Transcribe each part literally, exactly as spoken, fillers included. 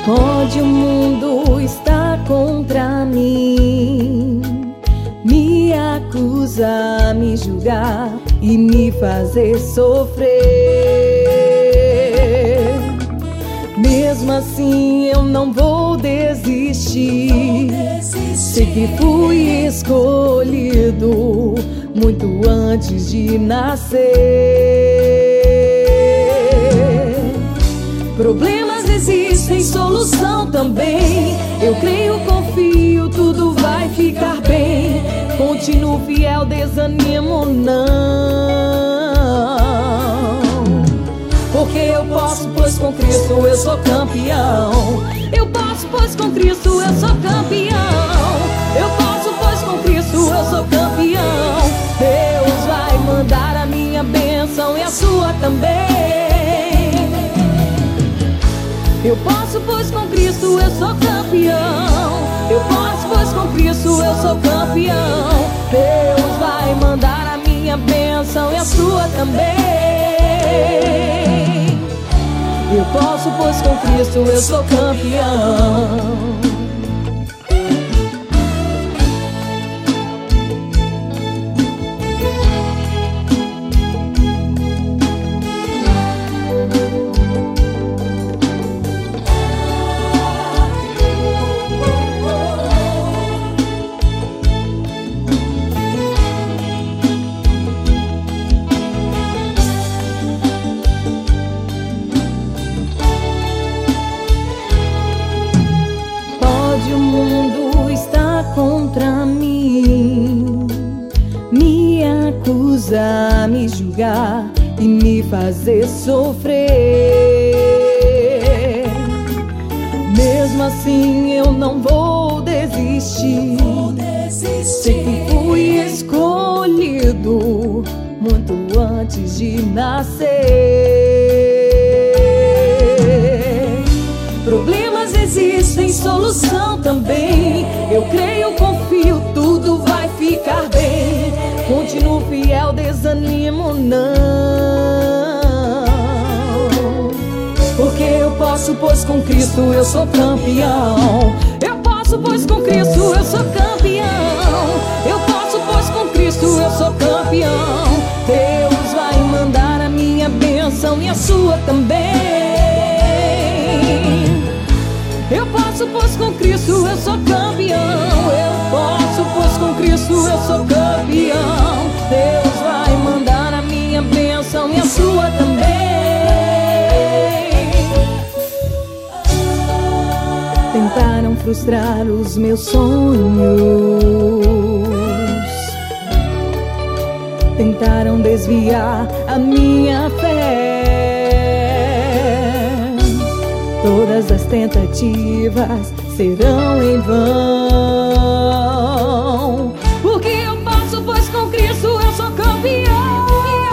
Pode o mundo estar contra mim, me acusar, me julgar e me fazer sofrer. Mesmo assim eu não vou desistir. Sei que fui escolhido muito antes de nascer. Problemas existem, solução também. Eu creio, confio, tudo vai ficar bem. Continuo fiel, desanimo não. Porque eu posso, pois com Cristo eu sou campeão. Eu posso, pois com Cristo eu sou campeão. Eu posso, pois com Cristo eu sou campeão. Deus vai mandar a minha bênção e a sua também. Eu posso, pois com Cristo eu sou campeão. Eu posso, pois com Cristo eu sou campeão. Deus vai mandar a minha bênção e a sua também. Eu posso, pois com Cristo eu sou campeão. Contra mim, me acusar, me julgar e me fazer sofrer. Mesmo assim eu não vou desistir. Sei que fui escolhido muito antes de nascer. Problemas existem, solução também. Eu creio, confio, tudo vai ficar bem. Continuo fiel, desanimo não. Porque eu posso, pois com Cristo eu sou campeão. Eu posso, pois com Cristo eu sou campeão. Eu posso, pois com Cristo eu sou campeão. Deus vai mandar a minha bênção e a sua também. Eu posso, pois com Cristo eu sou campeão. Eu posso, pois com Cristo eu sou campeão. Deus vai mandar a minha bênção e a sua também. Tentaram frustrar os meus sonhos, tentaram desviar a minha fé. Todas as tentativas serão em vão. Porque eu posso, pois com Cristo eu sou campeão.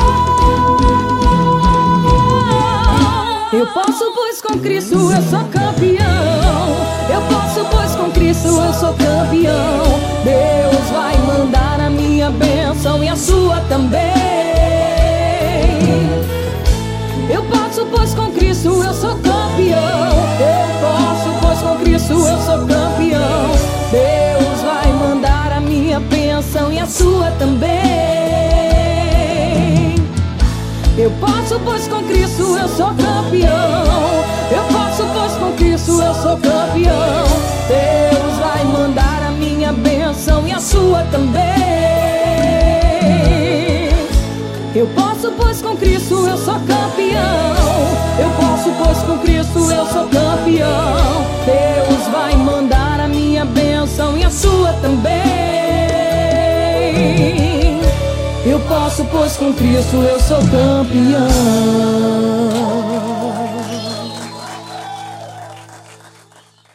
Eu posso, pois com Cristo eu sou campeão. Eu posso, pois com Cristo eu sou campeão. Deus vai mandar a minha bênção e a sua também. Eu posso, pois com Cristo eu sou campeão. Eu posso, pois com Cristo eu sou campeão. Deus vai mandar a minha bênção e a sua também. Eu posso, pois com Cristo eu sou campeão. Eu posso, pois com Cristo eu sou campeão. Deus vai mandar a minha bênção e a sua também. Eu posso, pois com Cristo eu sou campeão. Eu posso, pois com Cristo eu sou campeão. Deus vai mandar a minha bênção e a sua também. Eu posso, pois com Cristo eu sou campeão.